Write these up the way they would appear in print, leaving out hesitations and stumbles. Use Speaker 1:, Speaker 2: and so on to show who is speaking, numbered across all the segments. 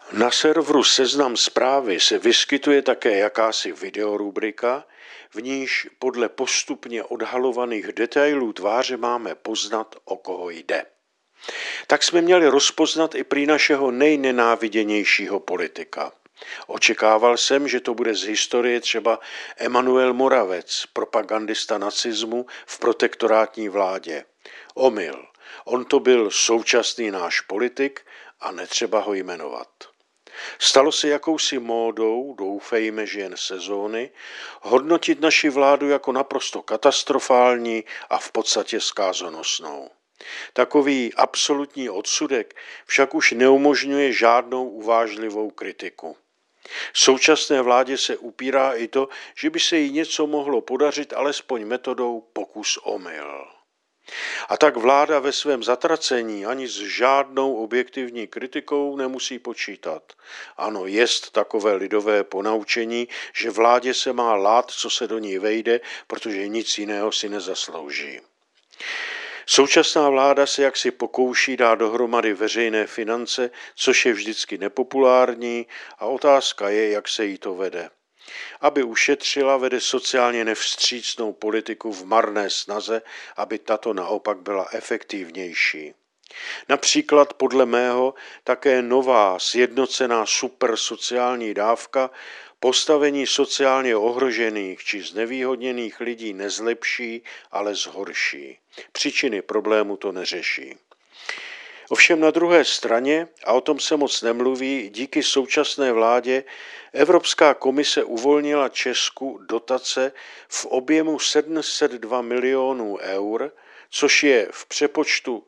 Speaker 1: Na serveru Seznam Zprávy se vyskytuje také jakási videorubrika, v níž podle postupně odhalovaných detailů tváře máme poznat, o koho jde. Tak jsme měli rozpoznat i prý našeho nejnenáviděnějšího politika. Očekával jsem, že to bude z historie třeba Emanuel Moravec, propagandista nacismu v protektorátní vládě. Omyl. On to byl současný náš politik a netřeba ho jmenovat. Stalo se jakousi módou, doufejme, že jen sezóny, hodnotit naši vládu jako naprosto katastrofální a v podstatě zkázonosnou. Takový absolutní odsudek však už neumožňuje žádnou uvážlivou kritiku. Současné vládě se upírá i to, že by se jí něco mohlo podařit alespoň metodou pokus-omyl. A tak vláda ve svém zatracení ani s žádnou objektivní kritikou nemusí počítat. Ano, jest takové lidové ponaučení, že vládě se má lát, co se do ní vejde, protože nic jiného si nezaslouží. Současná vláda se jaksi pokouší dát dohromady veřejné finance, což je vždycky nepopulární a otázka je, jak se jí to vede. Aby ušetřila, vede sociálně nevstřícnou politiku v marné snaze, aby tato naopak byla efektivnější. Například podle mého také nová sjednocená supersociální dávka postavení sociálně ohrožených či znevýhodněných lidí nezlepší, ale zhorší. Příčiny problému to neřeší. Ovšem na druhé straně, a o tom se moc nemluví, díky současné vládě Evropská komise uvolnila Česku dotace v objemu 702 milionů eur, což je v přepočtu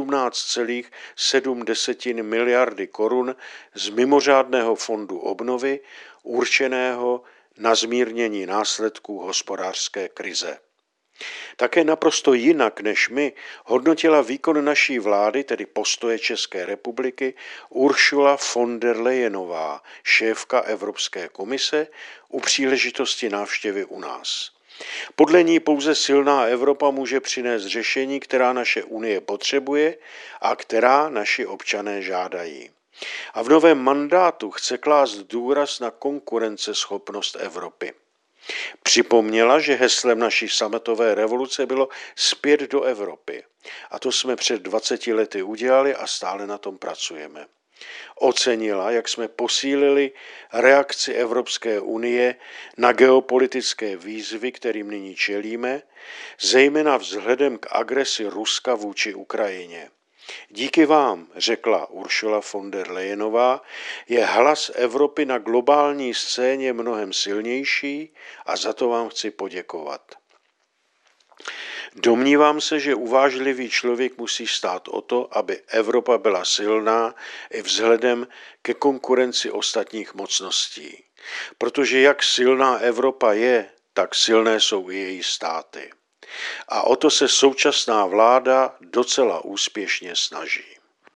Speaker 1: 17,7 miliardy korun z mimořádného fondu obnovy určeného na zmírnění následků hospodářské krize. Také naprosto jinak než my hodnotila výkon naší vlády, tedy postoje České republiky, Ursula von der Leyenová, šéfka Evropské komise, u příležitosti návštěvy u nás. Podle ní pouze silná Evropa může přinést řešení, která naše Unie potřebuje a která naši občané žádají. A v novém mandátu chce klást důraz na konkurenceschopnost Evropy. Připomněla, že heslem naší sametové revoluce bylo zpět do Evropy. A to jsme před 20 lety udělali a stále na tom pracujeme. Ocenila, jak jsme posílili reakci Evropské unie na geopolitické výzvy, kterým nyní čelíme, zejména vzhledem k agresi Ruska vůči Ukrajině. Díky vám, řekla Ursula von der Leyenová, je hlas Evropy na globální scéně mnohem silnější a za to vám chci poděkovat. Domnívám se, že uvážlivý člověk musí stát o to, aby Evropa byla silná i vzhledem ke konkurenci ostatních mocností. Protože jak silná Evropa je, tak silné jsou i její státy. A o to se současná vláda docela úspěšně snaží.